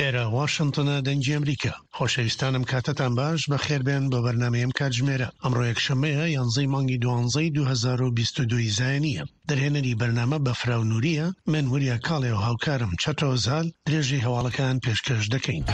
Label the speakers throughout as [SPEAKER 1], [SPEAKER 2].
[SPEAKER 1] ئێرە واشنتنە دەنگی ئەمریکا. خۆشەویستانم کاتتان باش بەخێربێن بۆ بەرنامەیەم کاتژمێرە. ئەمڕۆ یەکشەمەیە 11 مانگی 2022 زایانیە. دەرهێنەری بەرنامە بەفراو نووریە، من وریە کاڵێ و هاوکارم چەتۆزال درێژی هەواڵەکان پێشکەش دەکەین.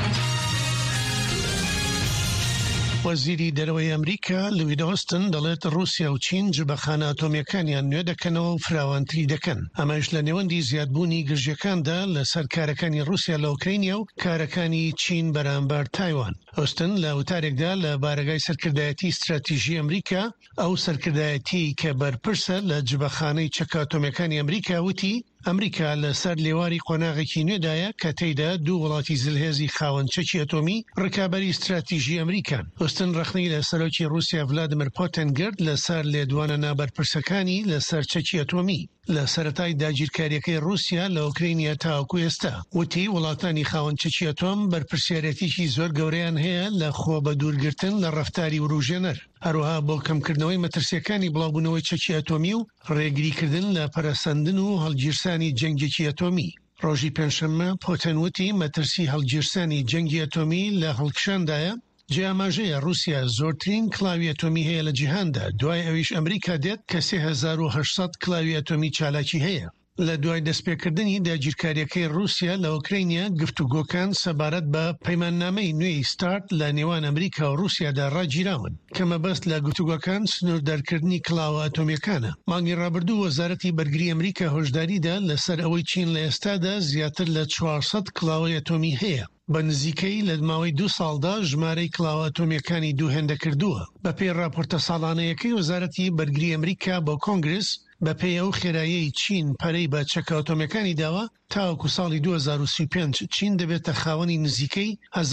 [SPEAKER 1] وەزیری دەرەوەی ئەمریکا لوید ئۆستن دەڵێت رووسیا و چین جبەخانە ئەتۆمیەکانیان نوێ دەکەنەوە و فراوانتری دەکەن. ئەمەش لە نێوەندی زیادبوونی گرژیەکاندا لەسەر کارەکانی رووسیا لە ئوکرینیا و کارەکانی چین بەرامبەر تایوان. ئۆستن لە وتارێکدا لە بارگای سەرکردایەتی استراتیژی ئەمریکا ئەو سەرکردایەتی کە بەرپرسە لە جبەخانەی چەکە ئەتۆمیەکانی ئەمریکا وتی ئەمریکا لەسەر لێواری قۆناغێکی نوێدایە کە تێیدا دوو وڵاتی زلهێزی خاوەن چەکی ئەتۆمی ڕکابەری استراتیژی ئەمریکان. ئۆستن ڕەخنەی لە سەرۆکی رووسیا ڤلادیمیر پوتین گرت لەسەر لێدوانە نابەرپرسەکانی لەسەر چەکی ئەتۆمی لە سەرەتای داگیرکاریەکەی رووسیا لە ئوکرینیا تاوەکو ئێستا. وتی وڵاتانی خاوەن چەکی ئەتۆم بەرپرسیارەتێکی زۆر گەورەیان هەیە لە خۆ بە دوورگرتن لە ڕەفتاری وروژێنەر، هەروەها بۆ کەمکردنەوەی مەترسیەکانی بڵاوبوونەوەی چەکی ئەتۆمی و ڕێگریکردن لە پەرەسەندن و هەڵگیرسانی جەنگێکی ئەتۆمی. ڕۆژی پێنجشەممە پوتین وتی مەترسی هەڵگیرسانی جەنگی ئەتۆمی لە هەڵکشاندایە جیاماژەیە رووسیا زۆرترین کڵاوی ئەتۆمی هەیە لە جیهاندا، دوای ئەویش ئەمریکا دێت کە 3800 کڵاوی ئەتۆمی چالاکی هەیە. لە دوای دەستپێکردنی داگیرکاریەکەی رووسیا لە ئوکرینیا گفتوگۆکان سەبارەت بە پەیماننامەی نوێی ستارت لە نێوان ئەمریکا و رووسیادا ڕاگیراون کە مەبەست لە گفتوگۆکان سنووردەرکردنی کڵاوە ئەتۆمیەکانە. مانگی ڕابردوو وەزارەتی بەرگری ئەمریکا هۆشداریدا لەسەر ئەوەی چین لە ئێستادا زیاتر لە 400 کڵاوەی ئەتۆمی هەیە. بە نزیکەی لە ماوەی 2 ساڵدا ژمارەی کڵاوە ئەتۆمیەکانی دووهێندە کردووە. بە پێی راپۆرتە ساڵانەیەکەی وەزارەتی بەرگری ئەمریکا بۆ کۆنگرس بە پێی ئەو خێراییەی چین پەرەی بە چەکە ئەتۆمیەکانی داوە تاوەکو ساڵی 2035 چین دەبێتە خاوەنی نزیکەی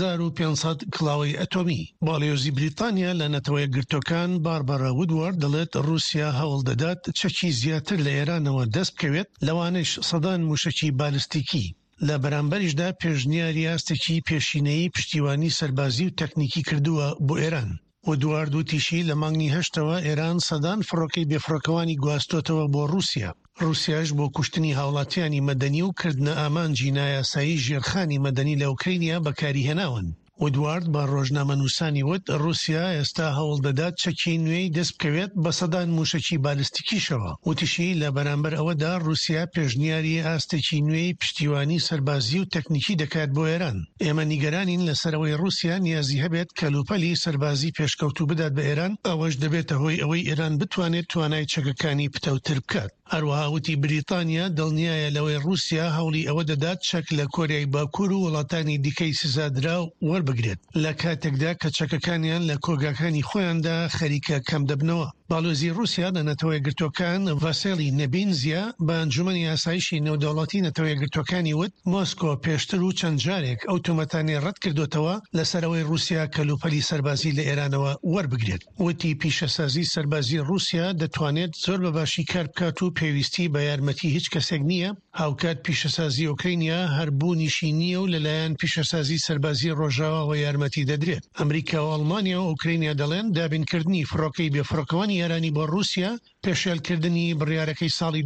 [SPEAKER 1] 1500 کڵاوەی ئەتۆمی. باڵێۆزی بریتانیا لە نەتەوەی گرتوەکان باربارا وودوارد دەڵێت رووسیا هەوڵ دەدات چەکی زیاتر لە ئێرانەوە دەست بکەوێت، لەوانەش سەدان موشکی بالستیکی. لە بەرامبەریشدا پێشنیاری ئاستێکی پێشینەی پشتیوانی سەربازی و تەکنیکی کردووە بۆ ئێران. وودوارد وتیشی لە مانگی هەشتەوە ئێران سەدان فڕۆکەی بێفڕۆکەوانی گواستۆتەوە بۆ رووسیا. رووسیاش بۆ کوشتنی هاوڵاتیانی مەدەنی و کردنە ئامانجی نایاسایی ژێرخانی مەدەنی لە ئوکرینیا بەکاری هێناون. وودوارد بە ڕۆژنامەنووسانی وت رووسیا ئێستا هەوڵ دەدات چەکی نوێی دەست بکەوێت بە سەدان موشکی بالستیکیشەوە. وتیشی لە بەرامبەر ئەوەدا رووسیا پێشنیاری ئاستێکی نوێی پشتیوانی سەربازی و تەکنیکی دەکات بۆ ئێران. ئێمە نیگەرانین لەسەرەوەی رووسیا نیازی هەبێت کەلوپەلی سەربازی پێشکەوتوو بدات بە ئێران، ئەوەش دەبێتە هۆی ئەوەی ئێران بتوانێت توانای چەکەکانی پتەوتر بکات. هەروەها وتی بریتانیا دڵنیایە لەوەی رووسیا هەوڵی ئەوە دەدات چەک لە کۆریای باکوور و وڵاتانی دیکەی سزادرا وەربگرێت لە کاتێکدا کە چەکەکانیان لە کۆگاکانی خۆیاندا خەریکە کەم دەبنەوە. باڵۆزی رووسیا لە نەتەوەی گرتوەکان ڤاسێلی نەبینزیا بە ئەنجومەنی ئاسایشی نێودەوڵەتی نەتەوەی گرتوەکانی وت مۆسکۆ پێشتر و چەند جارێک ئەو تۆمەتانی ڕەت کردوتەوە لەسەرەوەی رووسیا کەلوپەلی سەربازی لە ئێرانەوە وەربگرێت. وتی پیشەسازی سەربازی رووسیا دەتوانێت زۆر بەباشی کار بکات و پێویستی بە یارمەتی هیچ کەسێک نییە، هاوکات پیشەسازی ئوکرینیا هەربوونیشی نییە و لەلایەن پیشەسازی سەربازی ڕۆژاواوە یارمەتی دەدرێت. ئەمریکا و ئەڵمانیا و ئوکرینیا دەڵێن دابینکردنی فڕۆکەی بێفڕۆکەوانی ئێرانی بۆ رووسیا پێشێلکردنی بڕیارەکەی ساڵی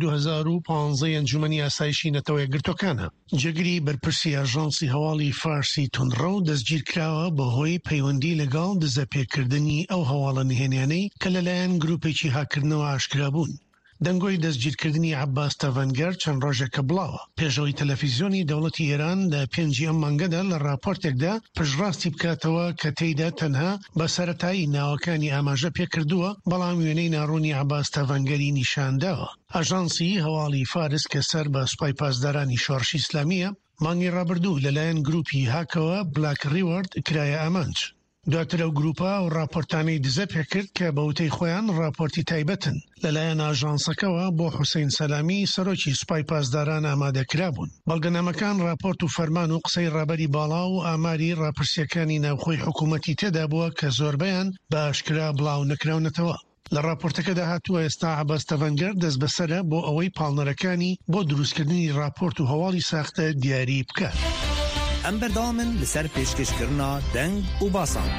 [SPEAKER 1] 2015 ئەنجومەنی ئاسایشی نەتەوەی گرتوەکانە. جگری بەرپرسی ئاژانسی هەواڵی فارسی تونڕە و دەستگیر کراوە بەهۆی پەیوەندی لەگەڵ دزەپێکردنی ئەو هەواڵە نهێنیانەی کە لەلایەن گروپێکی هاکردنەوە ئاشکرا بوون. دەنگۆی دەستگیرکردنی عەباس تەڤەنگەر چەند ڕۆژێکە بڵاوە. پێشەوەی تەلەڤیزیۆنی دەوڵەتی ئێران لە 5 ئەم مانگەدا لە راپۆرتێکدا پشتڕاستی بکاتەوە کە تێیدا تەنها بە سەرەتایی ناوەکانی ئاماژە پێکردووە، بەڵام وێنەی ناڕوونی عەباس تەڤەنگەری نیشانداوە. ئاژانسی هەواڵی فارس کە سەر بە سوپای پاسدارانی شۆڕشی ئیسلامیە مانگی ڕابردوو لەلایەن گروپی هاکەوە بلاک ریوارد کرایە ئامانج. دواتر ئەو گروپە و راپۆرتانەی دزە پێکرد کە بەوتەی خۆیان راپۆرتی تایبەتن. لەلایەن ئاژانسەکەوە بۆ حوسین سەلامی سەرۆکی سوپای پاسداران ئامادەکرا بوون. بەڵگەنامەکان راپۆرت و فەرمان و قسەی ڕابەری باڵا و ئاماری راپرسیەکانی ناوخۆی حکوومەتی تێدا بووە کە زۆربەیان بە ئاشکرا بڵاو نەکراونەتەوە. لە راپۆرتەکەدا هاتووە ئێستا عەباس تەڤەنگەر دەست بەسەرە بۆ ئەوەی پاڵنەرەکانی بۆ دروستکردنی راپۆرت و هەواڵی ساختە دیاری بکات.
[SPEAKER 2] ئەم بەردەوامن لەسەر پێشکەشکردنا دەنگ و باسان.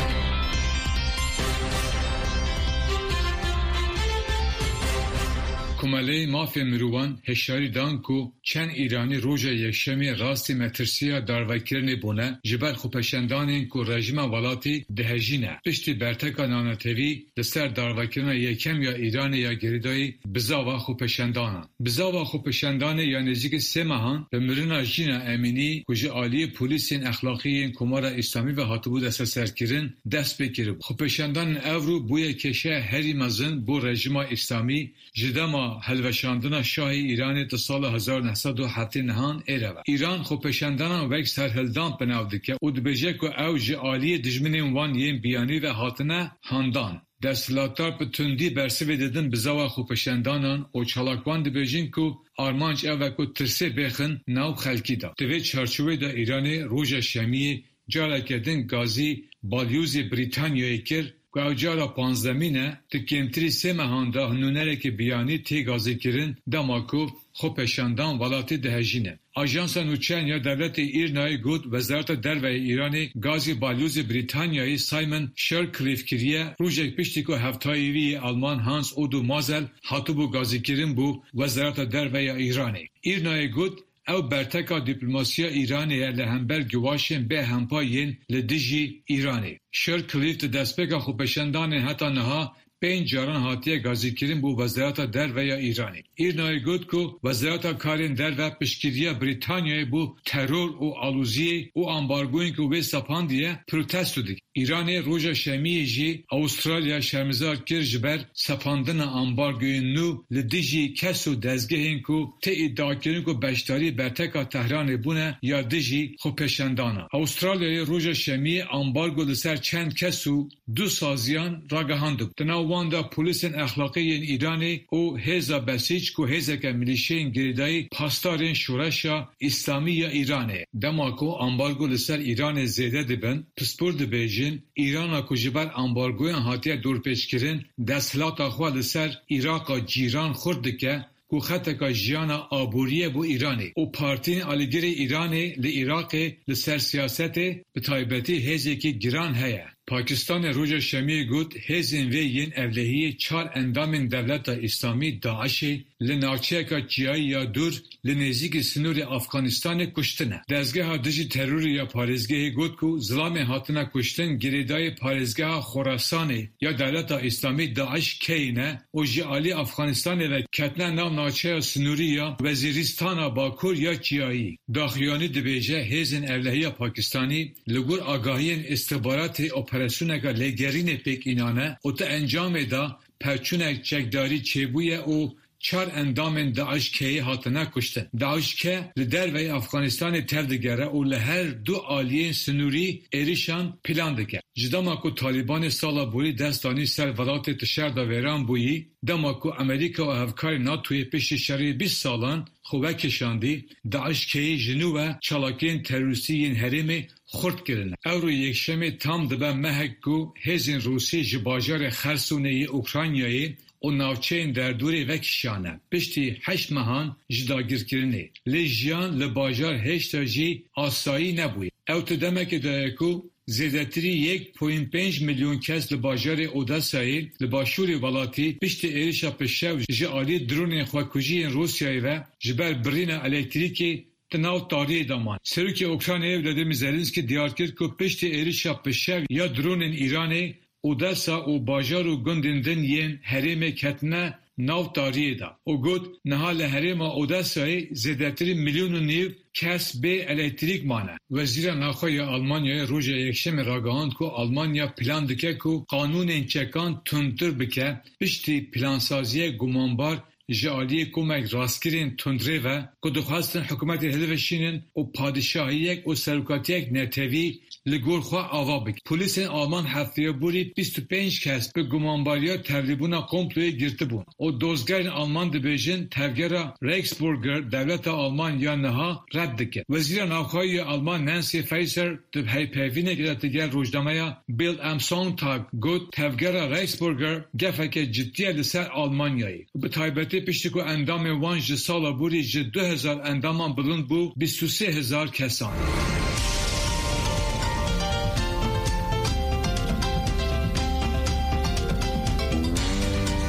[SPEAKER 3] کمالی مافیا مروان هشیاری دان کو چند ایرانی روژا یکشمی راستی مترسیا داروکرنی بونه جبر خوپشندانین کو رژیم ولاتی دهجینه پشتی برتکا نانتوی لسر داروکرن یکم یا ایران یا گریدای بزاوا خوپشندانان بزاوا خوپشندان یا نزدیک 3 ماهان به مرنا جینا امینی کجا عالی پلیسین اخلاقی کمار اسلامی و هاتبود سرکرین دست بگیره خوپشندان اورو بوی کشه هری مزن بو رژیم اسلامی جدما هلوشاندن شاه ایران تا سال 1907 نهان ایره ایران خوپشندان وک سرهلدان بناودکه او دبجه که او جعالی دجمنین وان ین بیانی و هاتنه هاندان دستلاتار به تندی برسوی دادن بزاوا خوپشندانان و چالاکوان دبجین که آرمانج او که ترسه بخن ناو خلکی دا دوی چارچوه دا ایران روژا شمی جالا کردن گازی بالیوزی بریتانیایی کر که او جالا 15 تکیمتری 3 مهانده هنونره که بیانی تی گازی کرن دماکو خوپشندان ولاتی دهجینه. آژانس نوچین یا دولت ایرنای گود وزارت درو ایرانی گازی بالیوز بریتانیایی سایمن شرکلیف کریه روژک پشتی که هفتایوی آلمان هانس اودو مازل هاتوبو گازی کرن بو وزارت درو ایرانی. ایرنای گود او برتکا دیپلماسیا ایرانی لهمبر گواشن به همپاین لدیجی ایرانی. شرکلیف دستپیکا خوپشندان حتی نها 5 جاران هاتیه گازی کرن بو وزارت درو ایرانی. ایرنای گود که وزارت کارین درو پشکریه بریتانیای بو ترور و آلوزی و امبارگوین که وی سپاندیه پروتستو دیگ. ایران روژا شمی جی استرالیا شرمزار کر جبر سپاندن امبارگوین نو لدیجی کس و دزگهین که تی ادعا کرن که بشتاری برتکا تهران بونه یا دیجی خوپشندانا. استرالیا روژا شمی امبارگو لسر چند کس و 2 سازیان راگهاندو. واندا پلیسن اخلاقی ایرانی او هزا بسیج کو هزا که ملیشین گریدای پاسدارین شورشا اسلامی ایرانه دماکو امبارگو لسر ایران زیده دبن پسپورد بیجین ایران کو جبر امبارگوین هاتیه دورپیچ کرن دستلات اخوا لسر عراق جیران خورد که کو خطکا جیانا آبوریه بو ایرانی او پارتین آلیگری ایرانی لی عراق لسر سیاست به تایبتی هزی که گران هیا پاکستان روژا شمی گود هزین وی ین اولهی 4 اندام دولت اسلامی داعشی لناچه که جیایی یا دور لنزیک سنور افغانستان کشتنه. دزگاه دجی ترور یا پارزگاه گود که ظلام هاتنه کشتن گریدای پارزگاه خراسانی یا دولت اسلامی داعش کینه و جیالی افغانستان و کتنه نام ناچه سنوری یا وزیرستان باکور یا جیایی. داخلیانی دبیجه هزین اولهی پاکستانی لگور آگاهی استخبارات اپراسیون که لگرین پیک اینانه او تا انجام دا پرچونک چکداری چیبویه او 4 اندام داعش که هاتنه کشتن. داعش که لدر و افغانستان تردگره او لهر 2 آلیه سنوری ایریشان پلان دکه. جداما که طالبان سالا بوری دستانی سر ولات تشر دا ویران بویی داما که امریکا و هفکار ناتوی پیش شری 20 سالان خوبه کشاندی داعش که جنو و چالاکین تروریستی این حریم خورد کرنه. او رو یکشم تام دبه مهک که هزین روسی جباجار خرسونه اوکراینیایی و ناوچین در دوری وکشانه. پشتی 8 ماهان جداگیر کرنه. لیجیان لباجار هشتا جی آسایی نبوی. او تدمه که دایکو زیادتری 1.5 میلیون کس لباجار اوداسایی لباشوری ولاتی پشت ایریشا پشو جعالی درون خواکوژی روسیایی و جبر برین الکتریکی تناو تاریه دامان. سروکی اوکراینیای ولادیمیر زلنسکی دیار کرد که پشت ایریشا پشو یا درون ایرانی اوداسا و باجار و گندندن ین حریم کتنه ناو تاریه دا. او گود نهال حریم اوداسای زیادتری 1.5 میلیون کس به الکتریک مانه. وزیر ناخوی آلمانیا روژا یکشم راگهاند که آلمانیا پلان دکه که قانون چکان تندتر بکه پشتی پلانسازی گمانبار جعالی کمک راستگیرین تندره و که دخواستن حکومت هلوشینن و پادشاهیک و سرکاتیک نتوی لگور خواه آوا بک. پولیس آلمان هفته بوری 25 کس به گمانباریا ترلیبونا کمپلوی گرته بون. و دوزگرین آلمان دبیجن تفگر ریکسبورگر دولت آلمان یا نها رد دکه. وزیر ناخوای آلمان نانسی فیسر دبهی پیوینه گرتگر روزنامه بیل امسون تاگ گود تفگر ریکسبورگر گفک جدیه لسر آلمانیایی. به تایبتی پشتی که اندام وانج سالا بوری 2000 اندامان بلند بو 23,000 کسان.